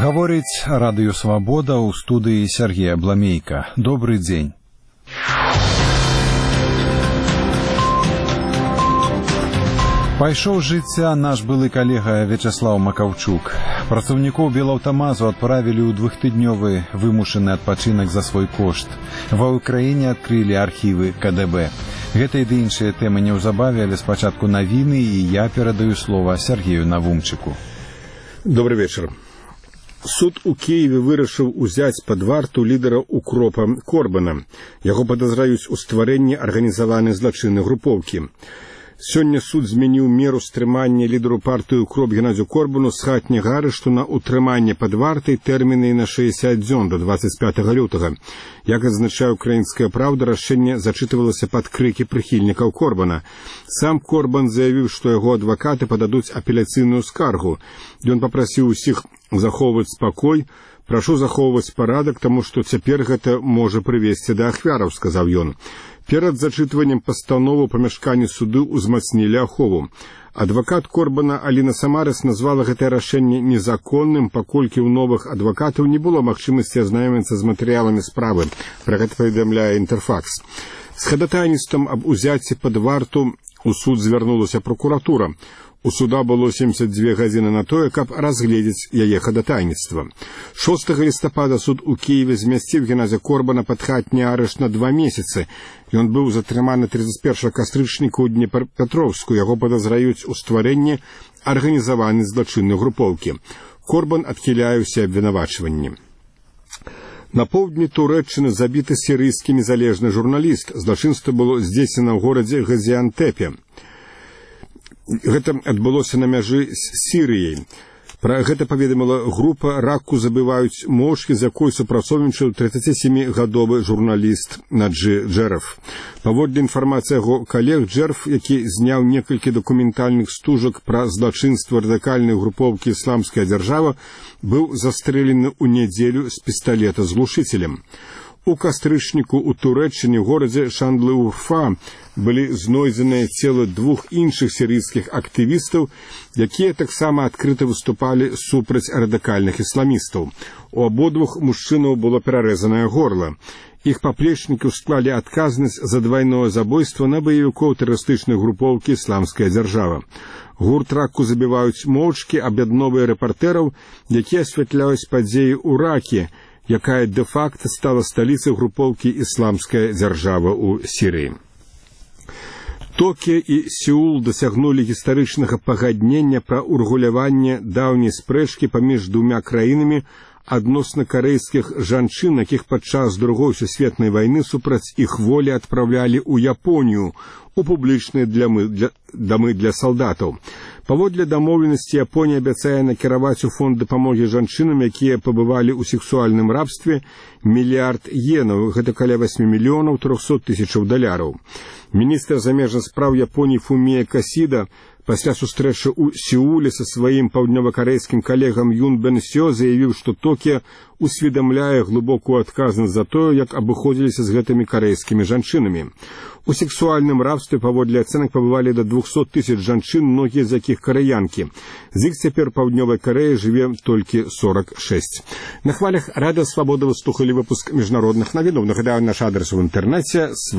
Гаворыць радыё «Свабода» ў студыі Сергея Бламейка. Добрый дзень. Пайшоў з жыцця наш былы калега Вячаслаў Макаўчук. Працаўнікоў Белаўтамазу адправілі ў двухтыднёвы вымушаны адпачынак за свой кошт. Ва ўкраіне адкрылі архівы КДБ. Гэта і ды іншыя тэмы неўзабаве, але спачатку навіны, і я перадаю слова Сергею Навумчыку. Добрый вечер. Суд у Киеве вырашыў узяць пад варту лідара укропа Корбана. Яго падазраюць у стварэнні арганізаванай злачыннай групоўкі. Сёння суд змяніў меру стрымання лідару партыі укроп Геннадзю Корбану з хатняга арышту на утрыманне пад вартай тэрміны на 60 дзён до 25 лютага. Як адзначае «Украінская праўда», рашэнне зачытывалася пад крыкі прыхільнікаў Корбана. Сам Корбан заявіў, што яго адвакаты пададуць апеляцыйную скаргу. Ён папрасіў усіх захоўваць спакой. «Прашу захоўваць парадак, таму што цяпер гэта можа прывесці да ахвяраў», сказаў ён. Перад зачытваннем пастановы ў памяшканні суду ўзмацнілі ахову. Адвакат Корбана Аліна Самарас назвала гэтае рашэнне незаконным, паколькі ў новых адвакатаў не было магчымасці азнаёміцца з матэрыяламі справы. Пра гэта паведамляе «Інтэрфакс». З хадатайніцтвам аб узяцці пад варту у суд звярнулася прокуратура. У суда было 72 гадзіны на тое, каб разгледзець яе хадатайніцтва. 6 лістапада суд у Киеве змясціў Геннадзя Корбана пад хатні арышт на 2 месяцы. Ён быў затрыманы 31 кастрычніка ў Днепрапетровску. Яго падазраюць у стварэнні арганізаванай злачыннай групоўкі. Корбан адхіляе ўсе абвінавачванні. На поўдні Турэччыны забіты сірыйскі незалежны журналіст. Злачынства было здзейснена ў горадзе Газіантэпе. Гэта адбылося на мяжы з Сірыяй. Пра гэта паведаміла група «Раку забываюць мошкі», з якой супрацоўнічаў 37-гадовы журналіст Наджи Джерф. Паводле інфармацыі яго калег, Джерф, які зняў некалькі дакументальных стужак пра злачынства радыкальнай групоўкі «Ісламская дзяржава», быў застрэлены ў нядзелю з пісталета з глушыцелем. У кастрычніку ў Турэччыне ў горадзе Шандлы-Урфа былі знойдзеныя целы 2 іншых сірыйскіх актывістаў, якія таксама адкрыта выступалі супраць радыкальных ісламістаў. У абодвух мужчынаў было перарэзанае горла. Іх паплечнікі склалі адказнасць за двайное забойства на баевікоў тэрарыстычнай групоўкі «Ісламская дзяржава». Гурт «Раку забіваюць моўчкі» аб'ядноўвае рэпартэраў, якія асвятляюць падзеі ў Ракі, якая дэ-факта стала сталіцай групоўкі «Ісламская дзяржава» ў Сірыі. Токіо і Сеул дасягнулі гістарычнага пагаднення пра ўрэгуляванне даўняй спрэчкі паміж двумя краінамі адносна карэйскіх жанчын, якіх падчас Другой сусветнай вайны супраць іх волі адпраўлялі ў Японію у публічныя дамы для салдатаў. Паводле дамоўленасці Японія абяцае накіраваць у фонд дапамогі жанчынам, якія пабывалі ў сексуальным рабстве, $1 мільярд йенаў, гэта каля 8 мільёнаў 300 тысячаў даляраў. Міністр замежных спраў Японіі Фумія Касіда пасля сустрэчы ў Сеуле са сваім паўднёвакарэйскім калегам Юн Бен Сё заявіў, што Токіо усведамляе глыбокую адказнасць за тое, як абыходзіліся з гэтымі карэйскімі жанчынамі. У сексуальным рабстве паводле ацэнак пабывалі да 200 тысяч жанчын, многія з якіх карэянкі. З іх цяпер паўднёвай Карэі жыве толькі 46. На хвалях радыё «Свабода» вы слухалі выпуск міжнародных навінаў. Нагадаю, наш адрес у інтэрнэце